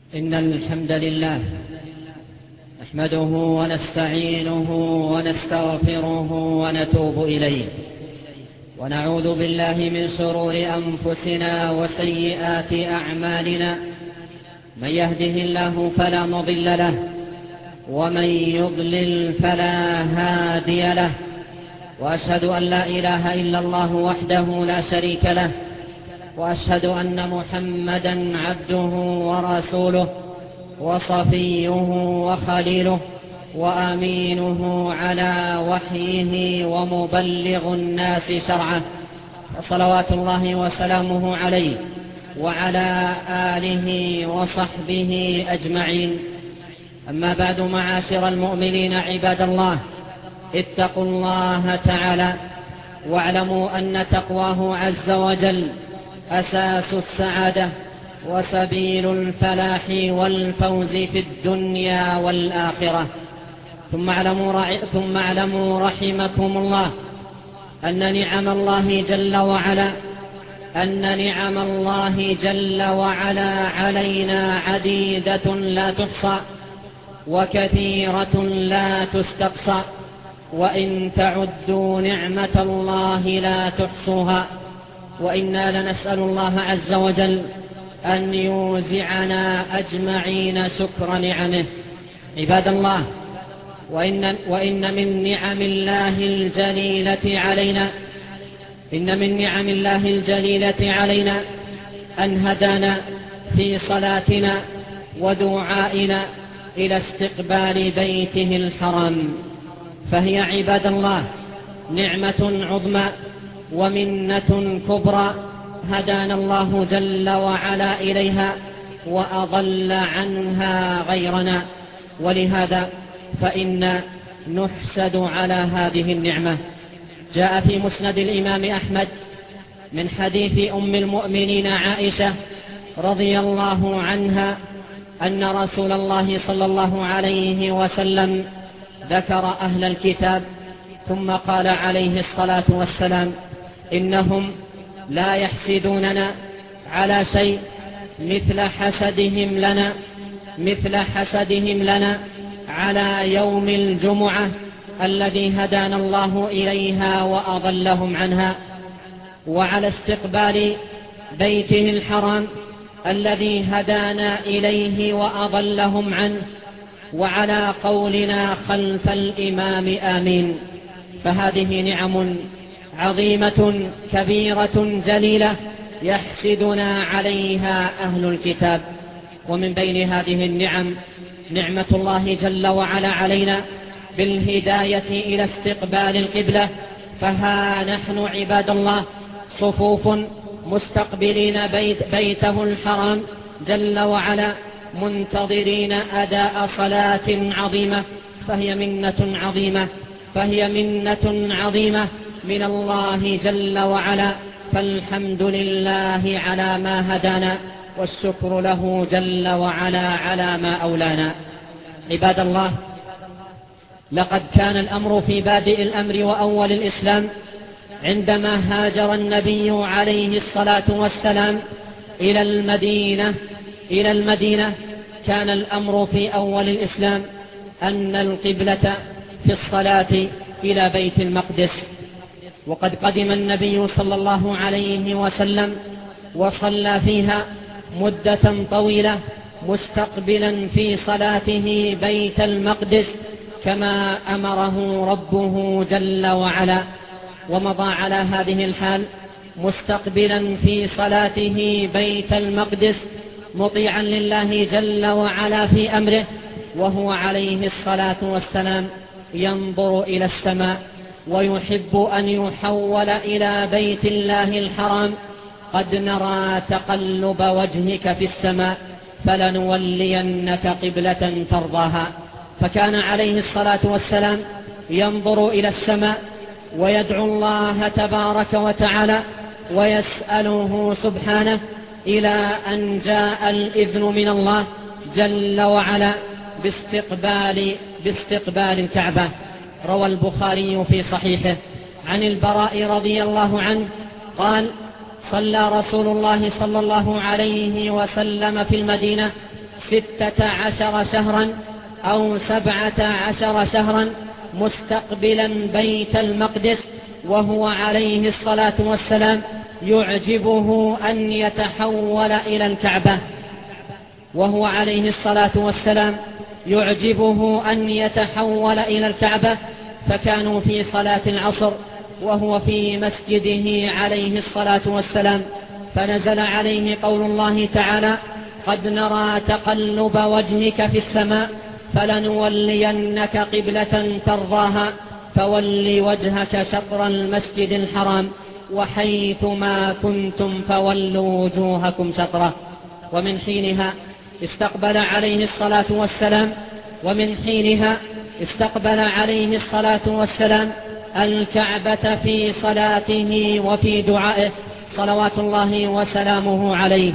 إن الحمد لله نحمده ونستعينه ونستغفره ونتوب إليه، ونعوذ بالله من شرور أنفسنا وسيئات أعمالنا. من يهده الله فلا مضل له، ومن يضلل فلا هادي له، وأشهد أن لا إله إلا الله وحده لا شريك له، وأشهد أن محمدا عبده ورسوله وصفيه وخليله وأمينه على وحيه ومبلغ الناس شرعه، صلوات الله وسلامه عليه وعلى آله وصحبه أجمعين. أما بعد، معاشر المؤمنين عباد الله، اتقوا الله تعالى واعلموا أن تقواه عز وجل أساس السعادة وسبيل الفلاح والفوز في الدنيا والآخرة. ثم اعلموا رحمكم الله أن نعم الله جل وعلا علينا عديدة لا تحصى وكثيرة لا تستقصى، وإن تعدوا نعمة الله لا تحصوها. وإنا لنسأل الله عز وجل أن يوزعنا أجمعين شكر نعمه. عباد الله، وإن من نعم الله الجليلة علينا أن هدانا في صلاتنا ودعائنا إلى استقبال بيته الحرام، فهي عباد الله نعمة عظمى ومنة كبرى هدانا الله جل وعلا إليها وأضل عنها غيرنا، ولهذا فإن نحسد على هذه النعمة. جاء في مسند الإمام أحمد من حديث أم المؤمنين عائشة رضي الله عنها أن رسول الله صلى الله عليه وسلم ذكر أهل الكتاب ثم قال عليه الصلاة والسلام: لا يحسدوننا على شيء مثل حسدهم لنا على يوم الجمعة الذي هدانا الله إليها وأضلهم عنها، وعلى استقبال بيته الحرام الذي هدانا إليه وأضلهم عنه، وعلى قولنا خلف الإمام آمين. فهذه نعم عظيمة كبيرة جليلة يحسدنا عليها أهل الكتاب. ومن بين هذه النعم نعمة الله جل وعلا علينا بالهداية إلى استقبال القبلة. فها نحن عباد الله صفوف مستقبلين بيته الحرام جل وعلا منتظرين أداء صلاة عظيمة، فهي منة عظيمة من الله جل وعلا. فالحمد لله على ما هدانا، والشكر له جل وعلا على ما أولانا. عباد الله، لقد كان الأمر في بادئ الأمر وأول الإسلام عندما هاجر النبي عليه الصلاة والسلام إلى المدينة كان الأمر في أول الإسلام أن القبلة في الصلاة إلى بيت المقدس، وقد قدم النبي صلى الله عليه وسلم وصلى فيها مدة طويلة مستقبلا في صلاته بيت المقدس كما أمره ربه جل وعلا، ومضى على هذه الحال مستقبلا في صلاته بيت المقدس مطيعا لله جل وعلا في أمره، وهو عليه الصلاة والسلام ينظر إلى السماء ويحب أن يحول إلى بيت الله الحرام. قد نرى تقلب وجهك في السماء فلنولينك قبلة ترضاها. فكان عليه الصلاة والسلام ينظر إلى السماء ويدعو الله تبارك وتعالى ويسأله سبحانه، إلى أن جاء الإذن من الله جل وعلا باستقبال الكعبة. روى البخاري في صحيحه عن البراء رضي الله عنه قال: صلى رسول الله صلى الله عليه وسلم في المدينة 16 شهرا أو 17 شهرا مستقبلا بيت المقدس، وهو عليه الصلاة والسلام يعجبه أن يتحول إلى الكعبة، وهو عليه الصلاة والسلام يعجبه أن يتحول إلى الكعبة. فكانوا في صلاة العصر وهو في مسجده عليه الصلاة والسلام، فنزل عليه قول الله تعالى: قد نرى تقلب وجهك في السماء فلنولينك قبلة ترضاها فول وجهك شطر المسجد الحرام وحيث ما كنتم فولوا وجوهكم شطره. ومن حينها استقبل عليه الصلاة والسلام الكعبة في صلاته وفي دعائه صلوات الله وسلامه عليه.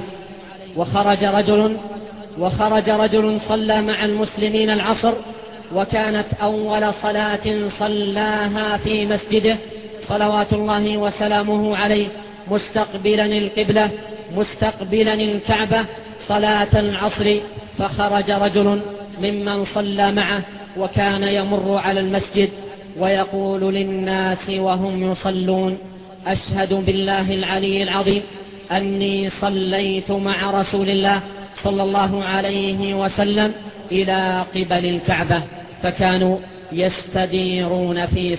وخرج رجل صلى مع المسلمين العصر، وكانت أول صلاة صلاها في مسجده صلوات الله وسلامه عليه مستقبلا القبلة مستقبلا الكعبة صلاة العصر. فخرج رجل ممن صلى معه وكان يمر على المسجد ويقول للناس وهم يصلون: أشهد بالله العلي العظيم أني صليت مع رسول الله صلى الله عليه وسلم إلى قبل الكعبة. فكانوا يستديرون في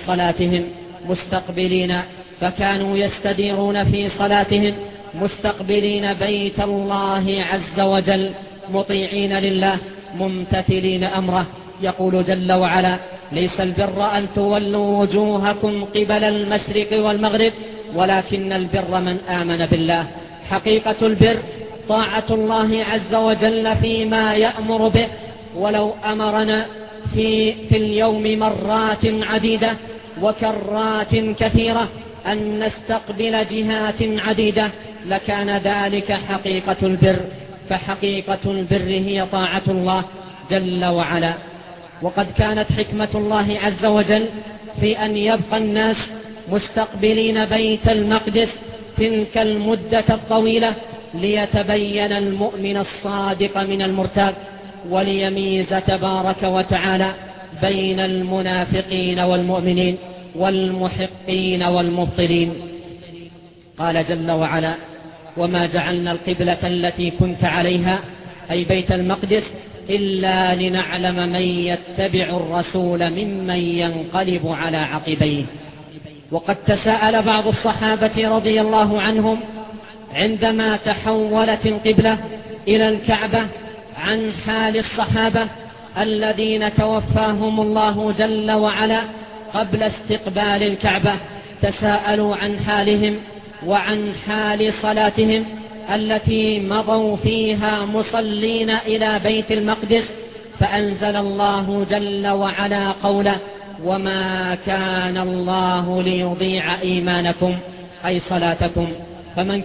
صلاتهم مستقبلين بيت الله عز وجل مطيعين لله ممتثلين أمره. يقول جل وعلا: ليس البر أن تولوا وجوهكم قبل المشرق والمغرب ولكن البر من آمن بالله. حقيقة البر طاعة الله عز وجل فيما يأمر به، ولو أمرنا في اليوم مرات عديدة وكرات كثيرة أن نستقبل جهات عديدة لكان ذلك حقيقة البر. فحقيقة البر هي طاعة الله جل وعلا. وقد كانت حكمة الله عز وجل في أن يبقى الناس مستقبلين بيت المقدس تلك المدة الطويلة ليتبين المؤمن الصادق من المرتاب، وليميز تبارك وتعالى بين المنافقين والمؤمنين والمحقين والمبطلين. قال جل وعلا: وما جعلنا القبلة التي كنت عليها أي بيت المقدس إلا لنعلم من يتبع الرسول ممن ينقلب على عقبيه. وقد تساءل بعض الصحابة رضي الله عنهم عندما تحولت القبلة إلى الكعبة عن حال الصحابة الذين توفاهم الله جل وعلا قبل استقبال الكعبة. تساءلوا عن حالهم وعن حال صلاتهم التي مضوا فيها مصلين إلى بيت المقدس، فأنزل الله جل وعلا قوله: وما كان الله ليضيع إيمانكم أي صلاتكم. فمن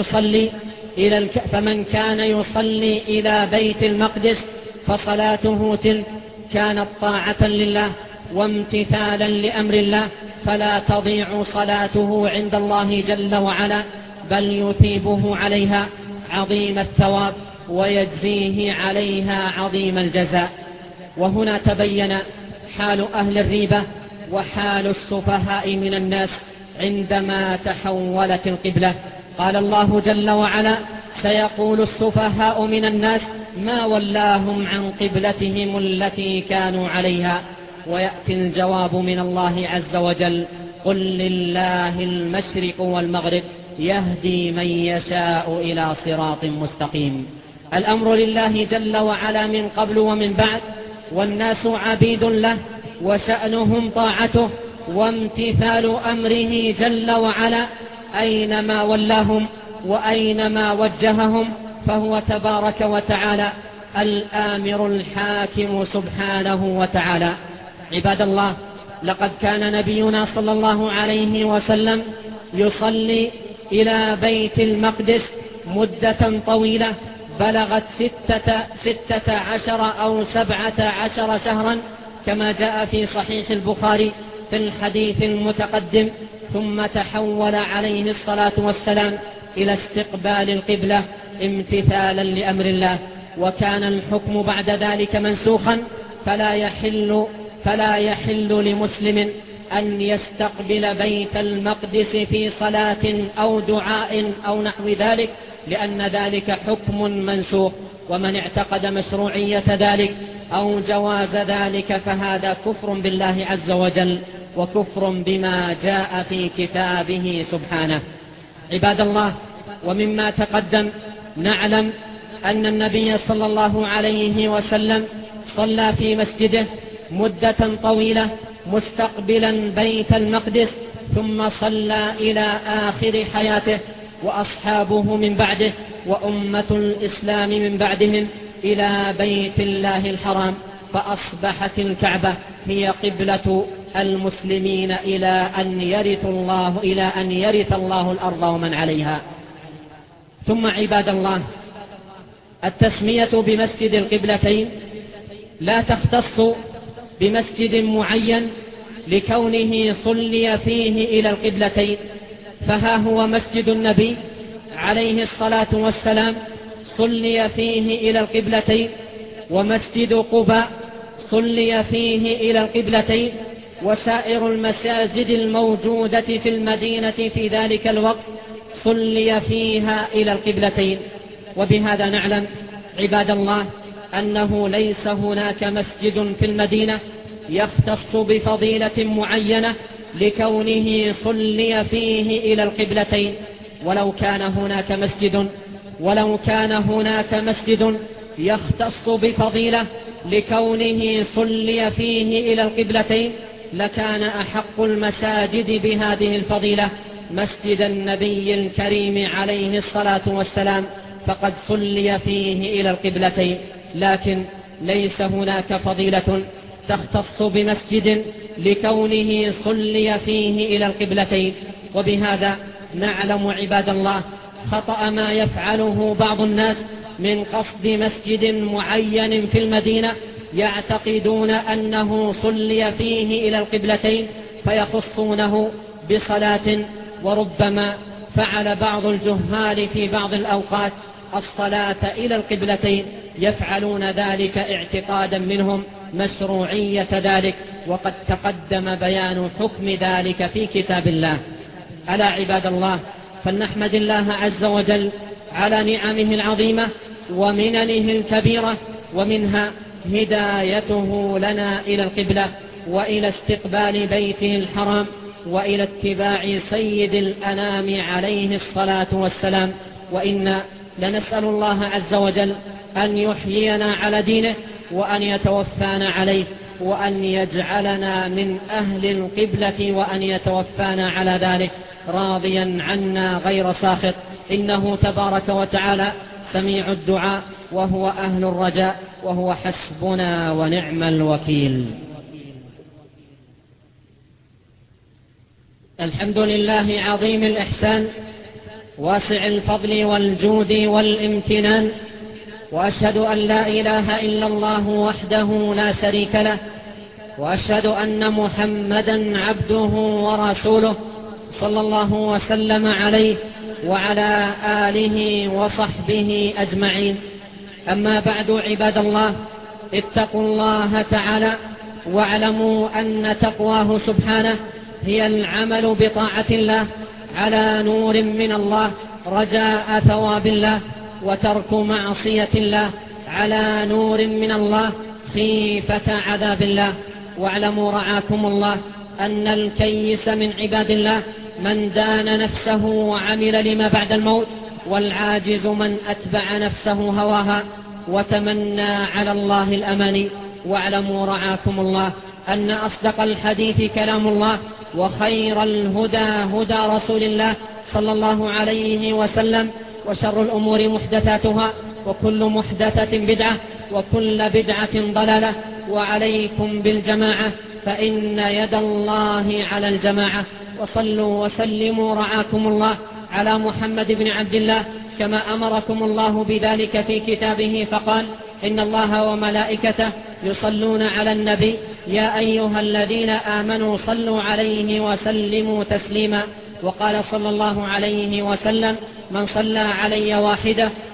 كان يصلي إلى بيت المقدس فصلاته تلك كانت طاعة لله وامتثالا لأمر الله، فلا تضيع صلاته عند الله جل وعلا، بل يثيبه عليها عظيم الثواب ويجزيه عليها عظيم الجزاء. وهنا تبين حال أهل الريبة وحال السفهاء من الناس عندما تحولت القبلة. قال الله جل وعلا: سيقول السفهاء من الناس ما ولاهم عن قبلتهم التي كانوا عليها. ويأتي الجواب من الله عز وجل: قل لله المشرق والمغرب يهدي من يشاء إلى صراط مستقيم. الأمر لله جل وعلا من قبل ومن بعد، والناس عبيد له وشأنهم طاعته وامتثال أمره جل وعلا أينما ولاهم وأينما وجههم، فهو تبارك وتعالى الآمر الحاكم سبحانه وتعالى. عباد الله، لقد كان نبينا صلى الله عليه وسلم يصلي إلى بيت المقدس مدة طويلة بلغت 16 أو 17 شهرا كما جاء في صحيح البخاري في الحديث المتقدم. ثم تحول عليه الصلاة والسلام إلى استقبال القبلة امتثالا لأمر الله، وكان الحكم بعد ذلك منسوخا، فلا يحل لمسلم أن يستقبل بيت المقدس في صلاة أو دعاء أو نحو ذلك، لأن ذلك حكم منسوخ. ومن اعتقد مشروعية ذلك أو جواز ذلك فهذا كفر بالله عز وجل وكفر بما جاء في كتابه سبحانه. عباد الله، ومما تقدم نعلم أن النبي صلى الله عليه وسلم صلى في مسجده مدة طويلة مستقبلا بيت المقدس، ثم صلى إلى آخر حياته، وأصحابه من بعده وأمة الإسلام من بعدهم إلى بيت الله الحرام، فأصبحت الكعبة هي قبلة المسلمين إلى أن يرث الله الأرض ومن عليها. ثم عباد الله، التسمية بمسجد القبلتين لا تختص بمسجد معين لكونه صلي فيه إلى القبلتين، فها هو مسجد النبي عليه الصلاة والسلام صلي فيه إلى القبلتين، ومسجد قباء صلي فيه إلى القبلتين، وسائر المساجد الموجودة في المدينة في ذلك الوقت صلي فيها إلى القبلتين. وبهذا نعلم عباد الله أنه ليس هناك مسجد في المدينة يختص بفضيلة معينة لكونه صلي فيه إلى القبلتين. ولو كان هناك مسجد يختص بفضيلة لكونه صلي فيه إلى القبلتين لكان أحق المساجد بهذه الفضيلة مسجد النبي الكريم عليه الصلاة والسلام، فقد صلي فيه إلى القبلتين. لكن ليس هناك فضيلة تختص بمسجد لكونه صلي فيه إلى القبلتين. وبهذا نعلم عباد الله خطأ ما يفعله بعض الناس من قصد مسجد معين في المدينة يعتقدون أنه صلي فيه إلى القبلتين فيخصونه بصلاة. وربما فعل بعض الجهال في بعض الأوقات الصلاة إلى القبلتين، يفعلون ذلك اعتقادا منهم مشروعية ذلك، وقد تقدم بيان حكم ذلك في كتاب الله. ألا عباد الله، فلنحمد الله عز وجل على نعمه العظيمة ومننه الكبيرة، ومنها هدايته لنا إلى القبلة وإلى استقبال بيته الحرام وإلى اتباع سيد الأنام عليه الصلاة والسلام. وإنا لنسأل الله عز وجل أن يحيينا على دينه وأن يتوفانا عليه، وأن يجعلنا من أهل القبلة، وأن يتوفانا على ذلك راضيا عنا غير ساخط، إنه تبارك وتعالى سميع الدعاء وهو أهل الرجاء، وهو حسبنا ونعم الوكيل. الحمد لله عظيم الإحسان واسع الفضل والجود والامتنان، وأشهد أن لا إله إلا الله وحده لا شريك له، وأشهد أن محمدا عبده ورسوله صلى الله وسلم عليه وعلى آله وصحبه أجمعين. أما بعد عباد الله، اتقوا الله تعالى واعلموا أن تقواه سبحانه هي العمل بطاعة الله على نور من الله رجاء ثواب الله، وترك معصية الله على نور من الله خيفة عذاب الله. واعلموا رعاكم الله أن الكيس من عباد الله من دان نفسه وعمل لما بعد الموت، والعاجز من أتبع نفسه هواها وتمنى على الله الأماني. واعلموا رعاكم الله أن أصدق الحديث كلام الله، وخير الهدى هدى رسول الله صلى الله عليه وسلم، وشر الأمور محدثاتها، وكل محدثة بدعة، وكل بدعة ضلالة. وعليكم بالجماعة فإن يد الله على الجماعة. وصلوا وسلموا رعاكم الله على محمد بن عبد الله كما أمركم الله بذلك في كتابه، فقال: إن الله وملائكته يصلون على النبي يا أيها الذين آمنوا صلوا عليه وسلموا تسليما. وقال صلى الله عليه وسلم: من صلى علي واحدة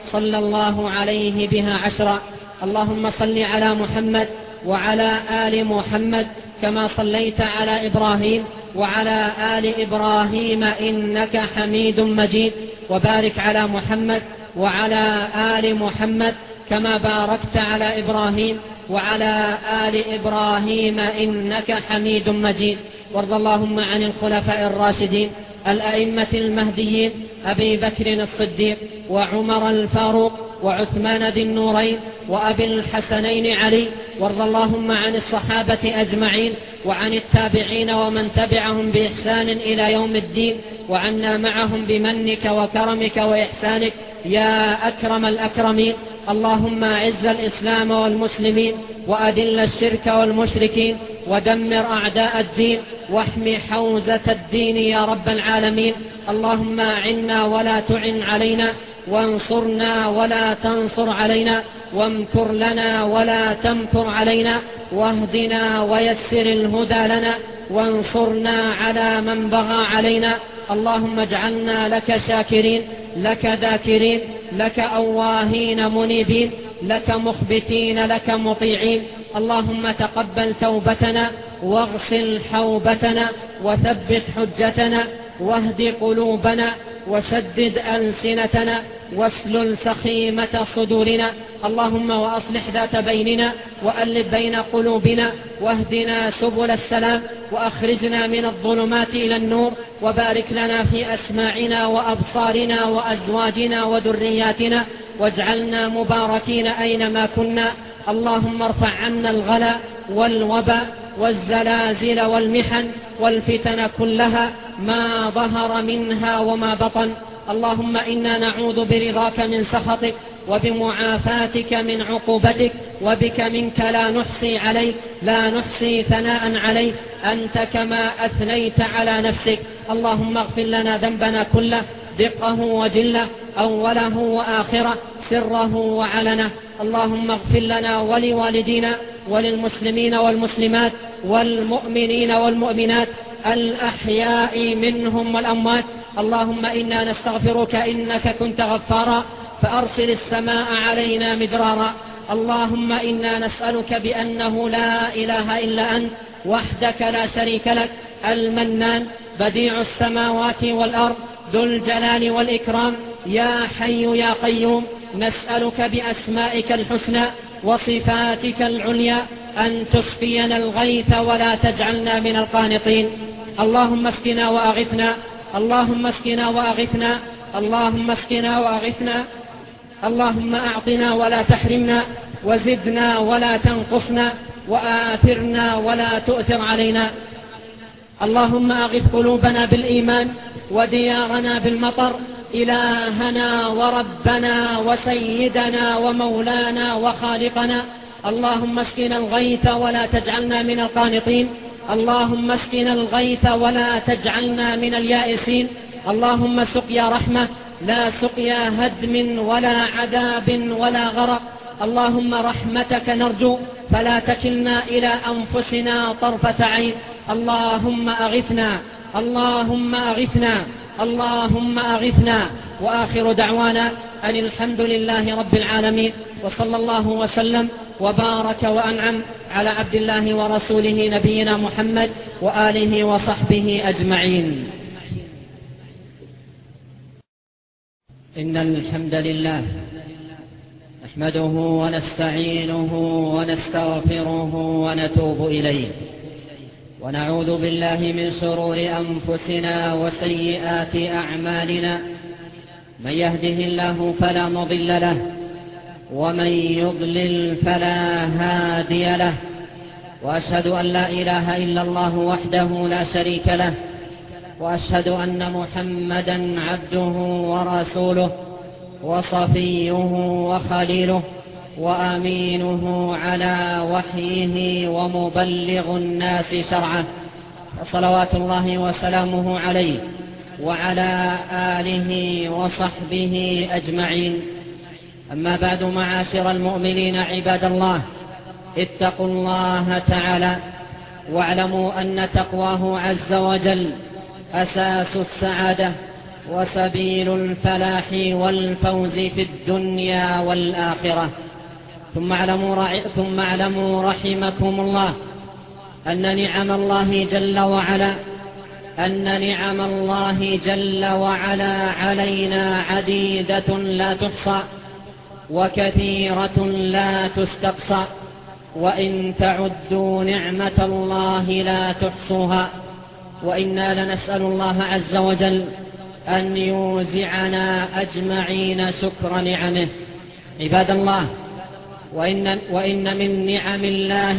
صلى الله عليه بها عشرا. اللهم صل على محمد وعلى آل محمد كما صليت على إبراهيم وعلى آل إبراهيم إنك حميد مجيد، وبارك على محمد وعلى آل محمد كما باركت على إبراهيم وعلى آل إبراهيم إنك حميد مجيد. وارض اللهم عن الخلفاء الراشدين الأئمة المهديين أبي بكر الصديق وعمر الفاروق وعثمان ذي النورين وأبي الحسنين علي. وارض اللهم عن الصحابة أجمعين وعن التابعين ومن تبعهم بإحسان إلى يوم الدين، وعنا معهم بمنك وكرمك وإحسانك يا أكرم الأكرمين. اللهم أعز الإسلام والمسلمين وأذل الشرك والمشركين ودمر أعداء الدين واحمي حوزة الدين يا رب العالمين. اللهم أعنا ولا تعن علينا، وانصرنا ولا تنصر علينا، وامكر لنا ولا تمكر علينا، واهدنا ويسر الهدى لنا، وانصرنا على من بغى علينا. اللهم اجعلنا لك شاكرين، لك ذاكرين، لك أواهين منيبين، لك مخبتين، لك مطيعين. اللهم تقبل توبتنا واغسل حوبتنا وثبت حجتنا واهد قلوبنا وسدد ألسنتنا واسلل سخيمة صدورنا. اللهم وأصلح ذات بيننا وألف بين قلوبنا واهدنا سبل السلام وأخرجنا من الظلمات إلى النور، وبارك لنا في أسماعنا وأبصارنا وأزواجنا وذرياتنا، واجعلنا مباركين أينما كنا. اللهم ارفع عنا الغلا والوباء والزلازل والمحن والفتن كلها ما ظهر منها وما بطن. اللهم إنا نعوذ برضاك من سخطك وبمعافاتك من عقوبتك، وبك منك لا نحصي ثناء عليك أنت كما أثنيت على نفسك. اللهم اغفر لنا ذنبنا كله، دقه وجله، أوله وآخره، سره وعلنه. اللهم اغفر لنا ولوالدينا وللمسلمين والمسلمات والمؤمنين والمؤمنات الأحياء منهم والأموات. اللهم إنا نستغفرك إنك كنت غفارا فأرسل السماء علينا مدرارا. اللهم إنا نسألك بأنه لا إله إلا أنت وحدك لا شريك لك المنان بديع السماوات والأرض ذو الجلال والإكرام، يا حي يا قيوم، نسألك بأسمائك الحسنى وصفاتك العليا أن تسقينا الغيث ولا تجعلنا من القانطين. اللهم اسقنا وأغثنا، اللهم اسقنا وأغثنا، اللهم اسقنا وأغثنا. اللهم أعطنا ولا تحرمنا، وزدنا ولا تنقصنا، وآثرنا ولا تؤثر علينا. اللهم أغث قلوبنا بالإيمان وديارنا بالمطر، إلهنا وربنا وسيدنا ومولانا وخالقنا. اللهم اسقنا الغيث ولا تجعلنا من القانطين، اللهم اسقنا الغيث ولا تجعلنا من اليائسين. اللهم سقيا رحمة لا سقيا هدم ولا عذاب ولا غرق. اللهم رحمتك نرجو فلا تكلنا إلى أنفسنا طرفة عين. اللهم أغثنا، اللهم أغثنا، اللهم أغثنا. وآخر دعوانا أن الحمد لله رب العالمين، وصلى الله وسلم وبارك وأنعم على عبد الله ورسوله نبينا محمد وآله وصحبه أجمعين. إن الحمد لله نحمده ونستعينه ونستغفره ونتوب إليه، ونعوذ بالله من شرور أنفسنا وسيئات أعمالنا. من يهده الله فلا مضل له، ومن يضلل فلا هادي له. وأشهد أن لا إله إلا الله وحده لا شريك له، وأشهد أن محمدا عبده ورسوله وصفيه وخليله وأمينه على وحيه ومبلغ الناس شرعه، صلوات الله وسلامه عليه وعلى آله وصحبه أجمعين. أما بعد، معاشر المؤمنين عباد الله، اتقوا الله تعالى واعلموا أن تقواه عز وجل أساس السعادة، وسبيل الفلاح والفوز في الدنيا والآخرة. ثم اعلموا رحمكم الله أن نعم الله جل وعلا علينا عديدة لا تحصى وكثيرة لا تستقصى، وإن تعدوا نعمة الله لا تحصوها. وإنا لنسأل الله عز وجل أن يوزعنا أجمعين شكر نعمه. عباد الله، وإن من نعم الله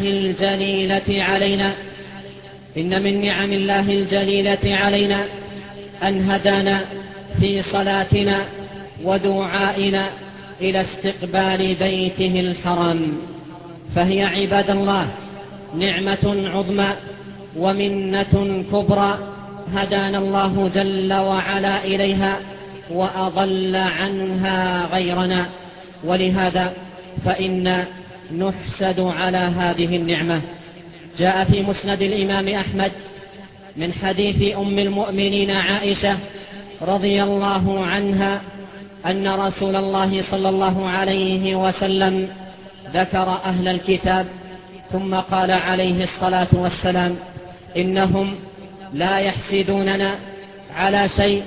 الجليلة علينا أن هدانا في صلاتنا ودعائنا إلى استقبال بيته الحرام، فهي عباد الله نعمة عظمى ومنة كبرى هدانا الله جل وعلا إليها وأضل عنها غيرنا، ولهذا فإن نحسد على هذه النعمة. جاء في مسند الإمام أحمد من حديث أم المؤمنين عائشة رضي الله عنها أن رسول الله صلى الله عليه وسلم ذكر أهل الكتاب ثم قال عليه الصلاة والسلام: إنهم لا يحسدوننا على شيء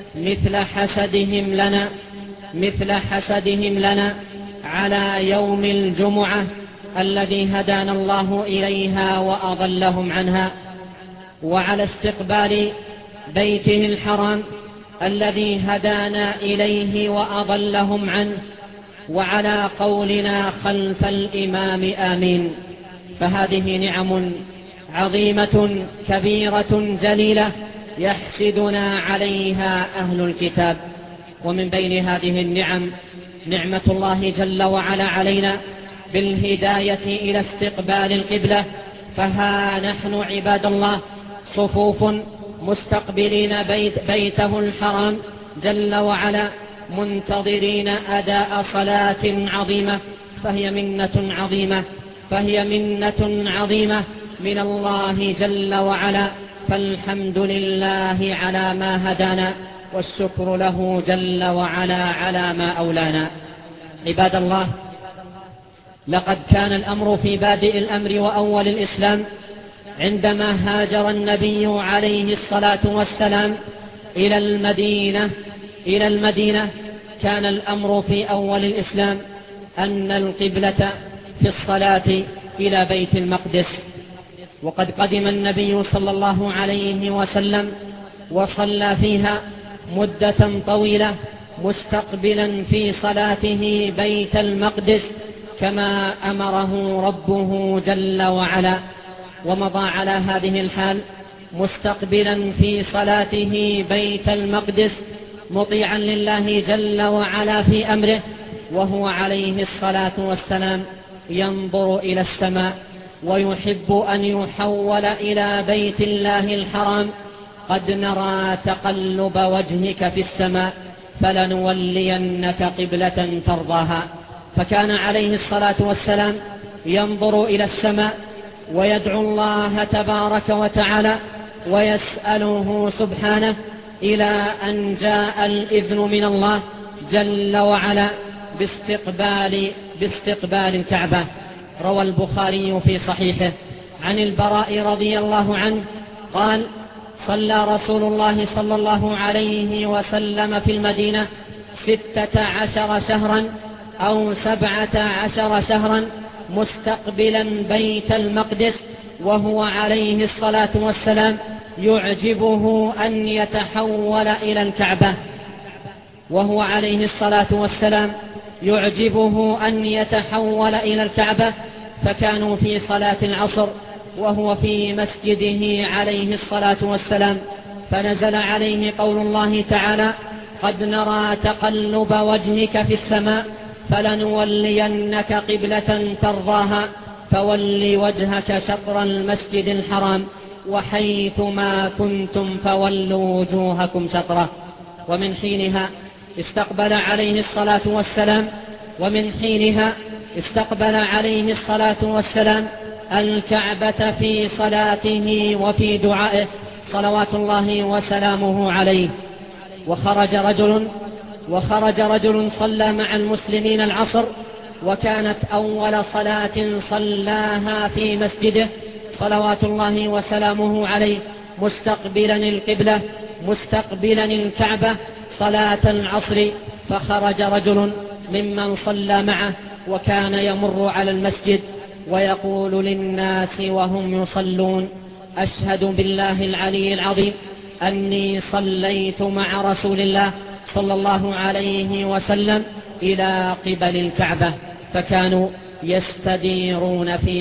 مثل حسدهم لنا على يوم الجمعة الذي هدانا الله إليها وأضلهم عنها، وعلى استقبال بيته الحرام الذي هدانا إليه وأضلهم عنه، وعلى قولنا خلف الإمام آمين. فهذه نعم عظيمة كبيرة جليلة يحسدنا عليها أهل الكتاب. ومن بين هذه النعم نعمة الله جل وعلا علينا بالهداية إلى استقبال القبلة. فها نحن عباد الله صفوف مستقبلين بيته الحرام جل وعلا منتظرين أداء صلاة عظيمة، فهي منة عظيمة من الله جل وعلا. فالحمد لله على ما هدانا، والشكر له جل وعلا على ما أولانا. عباد الله، لقد كان الأمر في بادئ الأمر وأول الإسلام عندما هاجر النبي عليه الصلاة والسلام إلى المدينة كان الأمر في أول الإسلام أن القبلة في الصلاة إلى بيت المقدس. وقد قدم النبي صلى الله عليه وسلم وصلى فيها مدة طويلة مستقبلا في صلاته بيت المقدس كما أمره ربه جل وعلا، ومضى على هذه الحال مستقبلا في صلاته بيت المقدس مطيعا لله جل وعلا في أمره، وهو عليه الصلاة والسلام ينظر إلى السماء ويحب أن يحول إلى بيت الله الحرام. قد نرى تقلب وجهك في السماء فلنولينك قبلة ترضاها. فكان عليه الصلاة والسلام ينظر إلى السماء ويدعو الله تبارك وتعالى ويسأله سبحانه إلى أن جاء الإذن من الله جل وعلا باستقبال الكعبة. روى البخاري في صحيحه عن البراء رضي الله عنه قال: صلى رسول الله صلى الله عليه وسلم في المدينة 16 شهرا أو 17 شهرا مستقبلا بيت المقدس، وهو عليه الصلاة والسلام يعجبه أن يتحول إلى الكعبة. فكانوا في صلاة العصر وهو في مسجده عليه الصلاة والسلام، فنزل عليه قول الله تعالى: قد نرى تقلب وجهك في السماء فلنولينك قبلة ترضاها فول وجهك شطر المسجد الحرام وحيثما كنتم فولوا وجوهكم شطره. ومن حينها استقبل عليه الصلاة والسلام الكعبة في صلاته وفي دعائه صلوات الله وسلامه عليه. وخرج رجل صلى مع المسلمين العصر، وكانت أول صلاة صلاها في مسجده صلوات الله وسلامه عليه مستقبلا القبلة مستقبلا الكعبة صلاة العصر. فخرج رجل ممن صلى معه وكان يمر على المسجد ويقول للناس وهم يصلون: أشهد بالله العلي العظيم أني صليت مع رسول الله صلى الله عليه وسلم إلى قبل الكعبة. فكانوا يستديرون في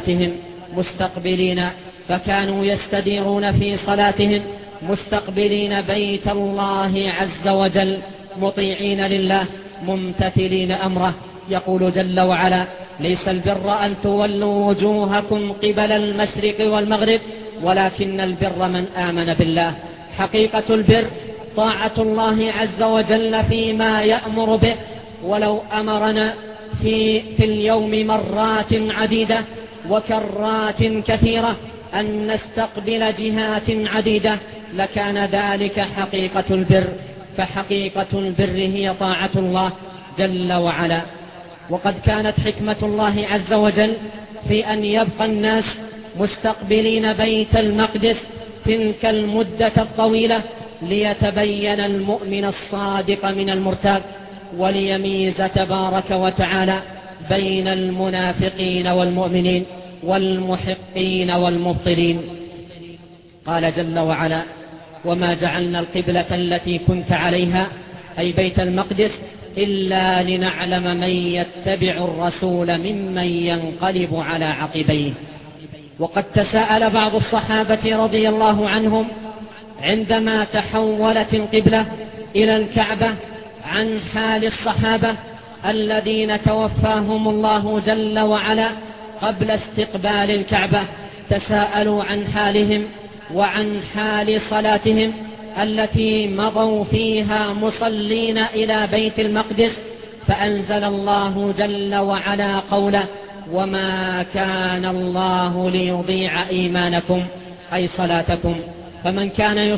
صلاتهم مستقبلين بيت الله عز وجل مطيعين لله ممتثلين أمره. يقول جل وعلا: ليس البر أن تولوا وجوهكم قبل المشرق والمغرب ولكن البر من آمن بالله. حقيقة البر طاعة الله عز وجل فيما يأمر به، ولو أمرنا في اليوم مرات عديدة وكرات كثيرة أن نستقبل جهات عديدة لكان ذلك حقيقة البر. فحقيقة البر هي طاعة الله جل وعلا. وقد كانت حكمة الله عز وجل في أن يبقى الناس مستقبلين بيت المقدس تلك المدة الطويلة ليتبين المؤمن الصادق من المرتاب، وليميز تبارك وتعالى بين المنافقين والمؤمنين والمحقين والمبطلين. قال جل وعلا: وما جعلنا القبلة التي كنت عليها أي بيت المقدس إلا لنعلم من يتبع الرسول ممن ينقلب على عقبيه. وقد تساءل بعض الصحابة رضي الله عنهم عندما تحولت القبلة إلى الكعبة عن حال الصحابة الذين توفاهم الله جل وعلا قبل استقبال الكعبة. تساءلوا عن حالهم وعن حال صلاتهم التي مضوا فيها مصلين إلى بيت المقدس، فأنزل الله جل وعلا قوله: وما كان الله ليضيع إيمانكم أي صلاتكم. فمن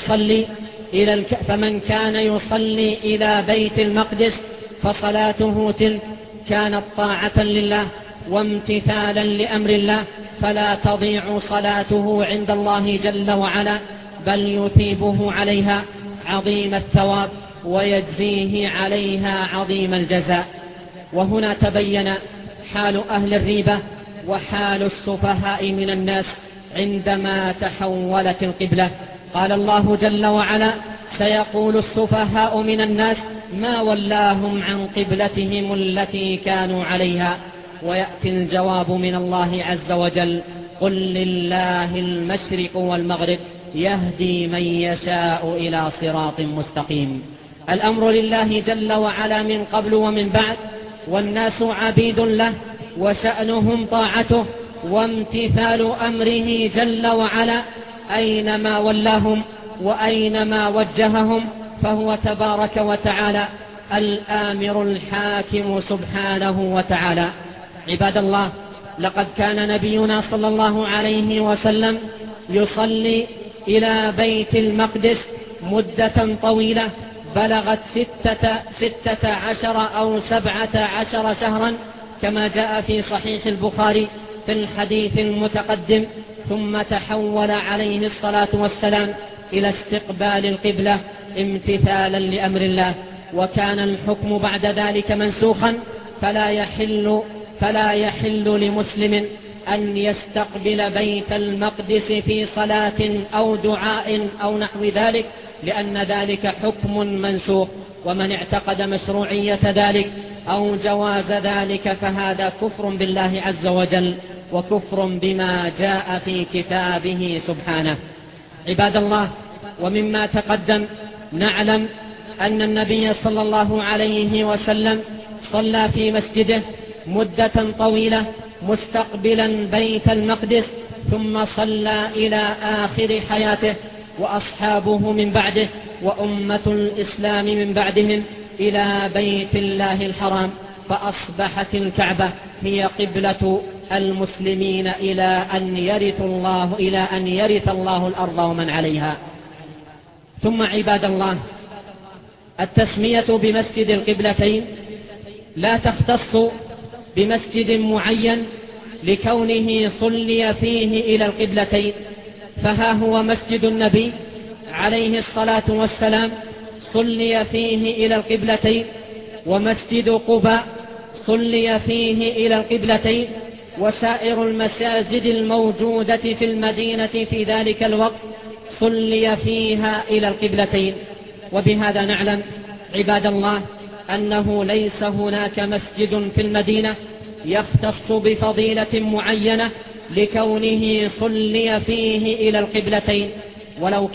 كان يصلي إلى بيت المقدس فصلاته تلك كانت طاعة لله وامتثالا لأمر الله، فلا تضيع صلاته عند الله جل وعلا، بل يثيبه عليها عظيم الثواب ويجزيه عليها عظيم الجزاء. وهنا تبين حال أهل الريبة وحال السفهاء من الناس عندما تحولت القبلة. قال الله جل وعلا: سيقول السفهاء من الناس ما ولاهم عن قبلتهم التي كانوا عليها. ويأتي الجواب من الله عز وجل: قل لله المشرق والمغرب يهدي من يشاء إلى صراط مستقيم. الأمر لله جل وعلا من قبل ومن بعد، والناس عبيد له وشأنهم طاعته وامتثال أمره جل وعلا أينما ولاهم وأينما وجههم، فهو تبارك وتعالى الآمر الحاكم سبحانه وتعالى. عباد الله، لقد كان نبينا صلى الله عليه وسلم يصلي إلى بيت المقدس مدة طويلة بلغت 16 أو 17 شهرا كما جاء في صحيح البخاري في الحديث المتقدم. ثم تحول عليه الصلاة والسلام إلى استقبال القبلة امتثالا لأمر الله، وكان الحكم بعد ذلك منسوخا، فلا يحل لمسلم أن يستقبل بيت المقدس في صلاة أو دعاء أو نحو ذلك، لأن ذلك حكم منسوخ. ومن اعتقد مشروعية ذلك أو جواز ذلك فهذا كفر بالله عز وجل وكفر بما جاء في كتابه سبحانه. عباد الله، ومما تقدم نعلم أن النبي صلى الله عليه وسلم صلى في مسجده مدة طويلة مستقبلا بيت المقدس، ثم صلى إلى آخر حياته، وأصحابه من بعده وأمة الإسلام من بعدهم إلى بيت الله الحرام، فأصبحت الكعبة هي قبلة المسلمين إلى أن يرث الله الأرض ومن عليها. ثم عباد الله، التسمية بمسجد القبلتين لا تختص بمسجد معين لكونه صلي فيه إلى القبلتين، فها هو مسجد النبي عليه الصلاة والسلام صلي فيه إلى القبلتين، ومسجد قباء صلي فيه إلى القبلتين، وسائر المساجد الموجودة في المدينة في ذلك الوقت صلي فيها إلى القبلتين. وبهذا نعلم عباد الله أنه ليس هناك مسجد في المدينة يختص بفضيلة معينة لكونه صلي فيه إلى القبلتين. ولو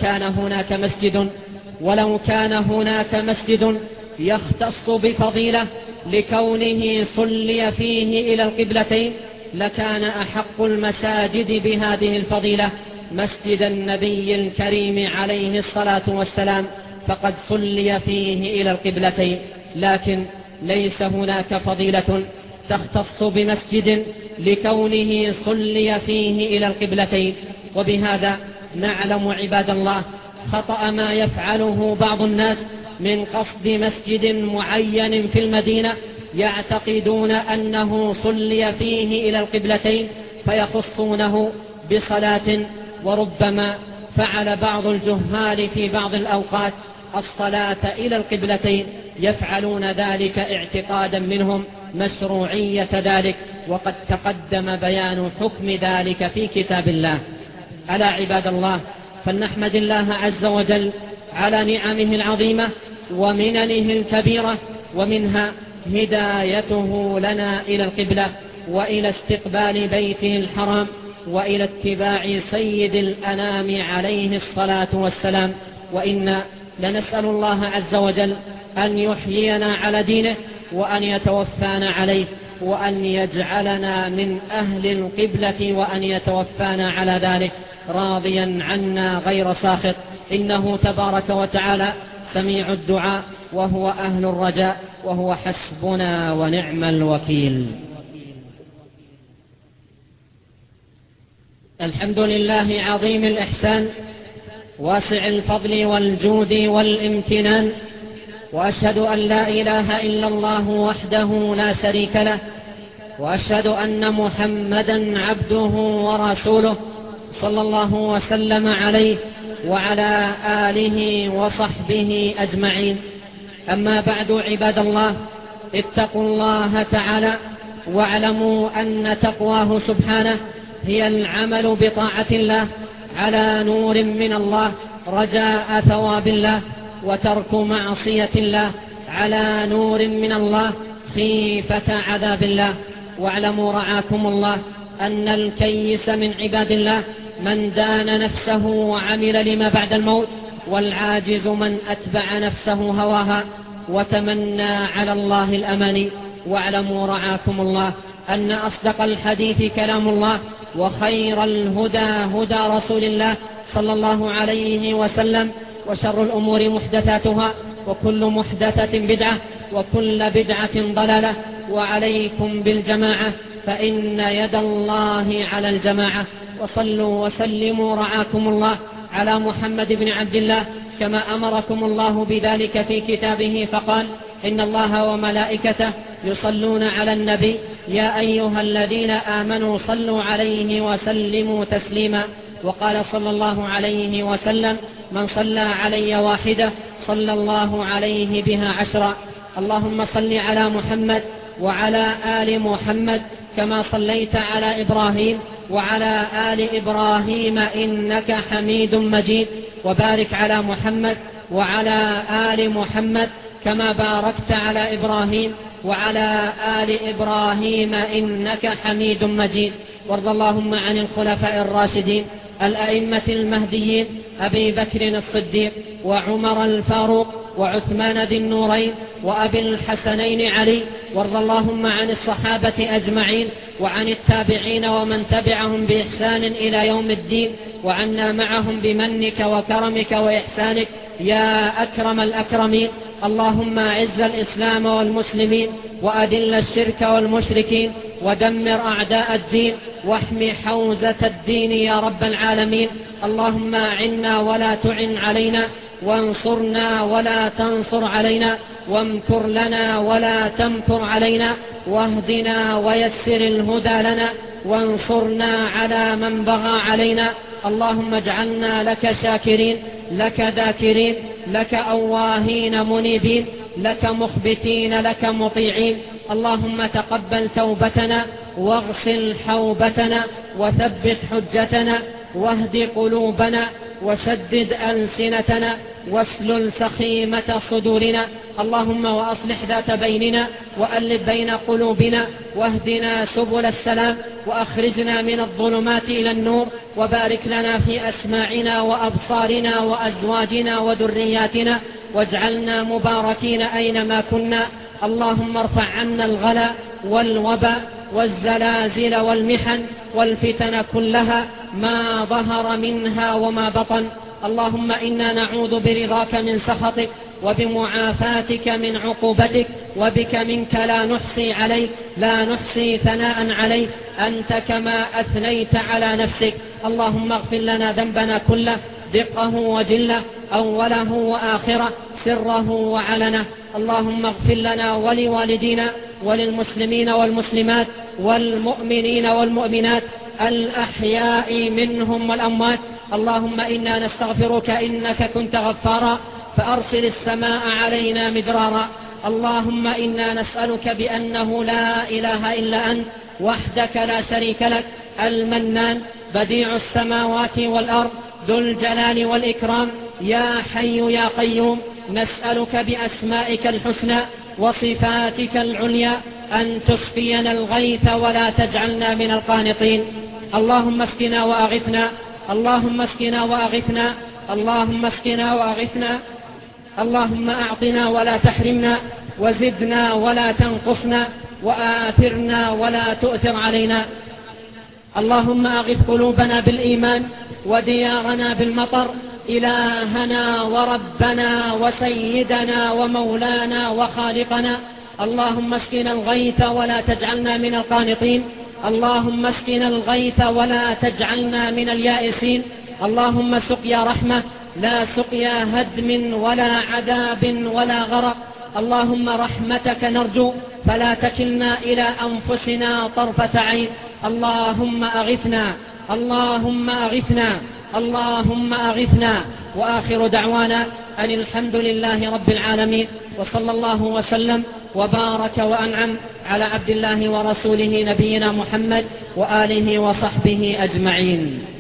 كان هناك مسجد يختص بفضيلة لكونه صلي فيه إلى القبلتين لكان أحق المساجد بهذه الفضيلة مسجد النبي الكريم عليه الصلاة والسلام، فقد صلي فيه إلى القبلتين. لكن ليس هناك فضيلة تختص بمسجد لكونه صلي فيه إلى القبلتين. وبهذا نعلم عباد الله خطأ ما يفعله بعض الناس من قصد مسجد معين في المدينة يعتقدون أنه صلي فيه إلى القبلتين فيخصونه بصلاة. وربما فعل بعض الجهال في بعض الأوقات الصلاة إلى القبلتين، يفعلون ذلك اعتقادا منهم مشروعية ذلك، وقد تقدم بيان حكم ذلك في كتاب الله. ألا عباد الله، فلنحمد الله عز وجل على نعمه العظيمة ومننه الكبيرة، ومنها هدايته لنا إلى القبلة وإلى استقبال بيته الحرام وإلى اتباع سيد الأنام عليه الصلاة والسلام. وإنا لنسأل الله عز وجل أن يحيينا على دينه وأن يتوفانا عليه، وأن يجعلنا من أهل القبلة، وأن يتوفانا على ذلك راضيا عنا غير ساخط، إنه تبارك وتعالى سميع الدعاء وهو أهل الرجاء، وهو حسبنا ونعم الوكيل. الحمد لله عظيم الإحسان واسع الفضل والجود والامتنان، وأشهد أن لا إله إلا الله وحده لا شريك له، وأشهد أن محمدا عبده ورسوله صلى الله وسلم عليه وعلى آله وصحبه أجمعين. أما بعد عباد الله، اتقوا الله تعالى واعلموا أن تقواه سبحانه هي العمل بطاعة الله على نور من الله رجاء ثواب الله، وترك معصية الله على نور من الله خيفة عذاب الله. واعلموا رعاكم الله أن الكيس من عباد الله من دان نفسه وعمل لما بعد الموت، والعاجز من أتبع نفسه هواها وتمنى على الله الأماني. واعلموا رعاكم الله أن أصدق الحديث كلام الله، وخير الهدى هدى رسول الله صلى الله عليه وسلم، وشر الأمور محدثاتها، وكل محدثة بدعة، وكل بدعة ضلالة. وعليكم بالجماعة فإن يد الله على الجماعة. وصلوا وسلموا رعاكم الله على محمد بن عبد الله كما أمركم الله بذلك في كتابه، فقال: إن الله وملائكته يصلون على النبي يا أيها الذين آمنوا صلوا عليه وسلموا تسليما. وقال صلى الله عليه وسلم: من صلى علي واحدة صلى الله عليه بها 10. اللهم صل على محمد وعلى آل محمد كما صليت على إبراهيم وعلى آل إبراهيم إنك حميد مجيد، وبارك على محمد وعلى آل محمد كما باركت على إبراهيم وعلى آل إبراهيم إنك حميد مجيد. وارض اللهم عن الخلفاء الراشدين الأئمة المهديين أبي بكر الصديق وعمر الفاروق وعثمان ذي النورين وأبي الحسنين علي. وارض اللهم عن الصحابة أجمعين وعن التابعين ومن تبعهم بإحسان إلى يوم الدين، وعنا معهم بمنك وكرمك وإحسانك يا أكرم الأكرمين. اللهم أعز الإسلام والمسلمين، وأذل الشرك والمشركين، ودمر أعداء الدين، واحم حوزة الدين يا رب العالمين. اللهم أعنا ولا تعن علينا، وانصرنا ولا تنصر علينا، وامكر لنا ولا تمكر علينا، واهدنا ويسر الهدى لنا، وانصرنا على من بغى علينا. اللهم اجعلنا لك شاكرين، لك ذاكرين، لك أواهين منيبين، لك مخبتين، لك مطيعين. اللهم تقبل توبتنا، واغسل حوبتنا، وثبت حجتنا، واهد قلوبنا، وسدد ألسنتنا، واسلل سخيمة صدورنا. اللهم وأصلح ذات بيننا، وألف بين قلوبنا، واهدنا سبل السلام، وأخرجنا من الظلمات إلى النور، وبارك لنا في أسماعنا وأبصارنا وأزواجنا وذرياتنا، واجعلنا مباركين أينما كنا. اللهم ارفع عنا الغلا والوباء والزلازل والمحن والفتن كلها ما ظهر منها وما بطن. اللهم إنا نعوذ برضاك من سخطك، وبمعافاتك من عقوبتك، وبك منك لا نحصي ثناء عليك أنت كما أثنيت على نفسك. اللهم اغفر لنا ذنبنا كله، دقه وجله، أوله وآخره، سره وعلنه. اللهم اغفر لنا ولوالدينا وللمسلمين والمسلمات والمؤمنين والمؤمنات الأحياء منهم والأموات. اللهم إنا نستغفرك إنك كنت غفارا، فأرسل السماء علينا مدرارا. اللهم إنا نسألك بأنه لا إله إلا أنت وحدك لا شريك لك، المنان، بديع السماوات والأرض، ذو الجلال والإكرام، يا حي يا قيوم، نسألك بأسمائك الحسنى وصفاتك العليا أن تسقينا الغيث ولا تجعلنا من القانطين. اللهم اسقنا وأغثنا، اللهم اسقنا وأغثنا، اللهم اسقنا وأغثنا. اللهم أعطنا ولا تحرمنا، وزدنا ولا تنقصنا، وآثرنا ولا تؤثر علينا. اللهم أغث قلوبنا بالإيمان، وديارنا بالمطر، إلهنا وربنا وسيدنا ومولانا وخالقنا. اللهم اسقنا الغيث ولا تجعلنا من القانطين. اللهم اسقنا الغيث ولا تجعلنا من اليائسين. اللهم سقيا رحمة لا سقيا هدم ولا عذاب ولا غرق. اللهم رحمتك نرجو فلا تكلنا إلى أنفسنا طرفة عين. اللهم أغثنا، اللهم أغثنا، اللهم أغثنا. وآخر دعوانا أن الحمد لله رب العالمين، وصلى الله وسلم وبارك وأنعم على عبد الله ورسوله نبينا محمد وآله وصحبه أجمعين.